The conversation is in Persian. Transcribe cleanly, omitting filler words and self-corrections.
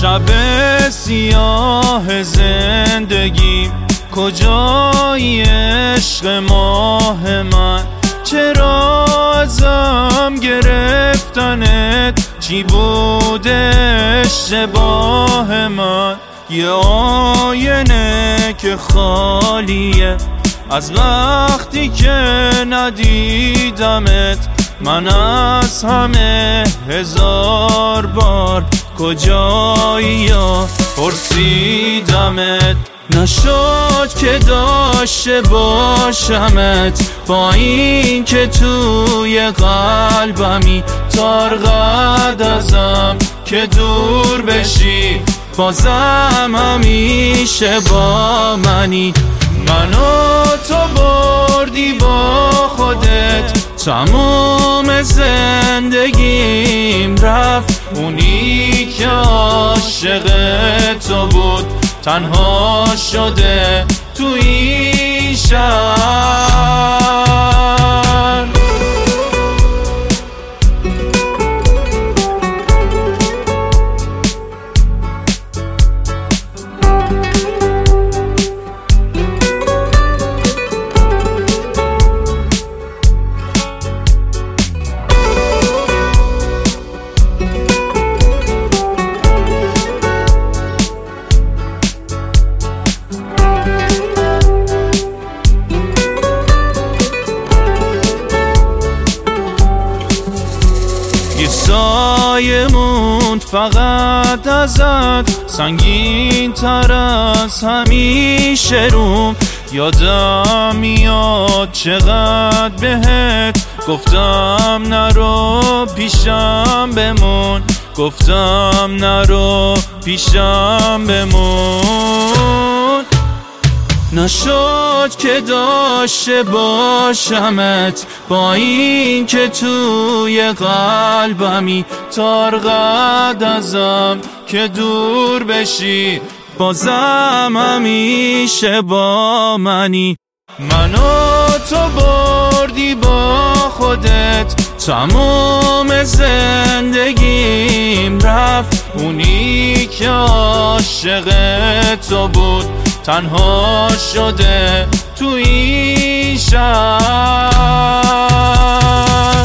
شب سیاه زندگیم کجایی عشق ماه من؟ چرا ازم گرفتنت؟ چی بوده اشتباه من؟ یه آینه که خالیه از وقتی که ندیدمت. من از همه هزار بار کجایی یا پرسیدمت. نشد که داشته باشمت با این که توی قلبمی تارقد ازم که دور بشی بازم همیشه با منی. منو تو بردی با خودت تموم زندگیم رفت. اونی که عاشق تو بود تنها شده تو این شهر. یه سایه موند فقط ازت سنگین تر از همیشه روم. یادم میاد چقدر بهت گفتم نرو پیشم بمون. گفتم نرو پیشم بمون. نشد که داشته باشمت با این که توی قلبمی تارقد ازم که دور بشی بازم همیشه با منی. منو تو بردی با خودت تموم زندگیم رفت. اونی که عاشق تو بود تنها شده تو این شهر.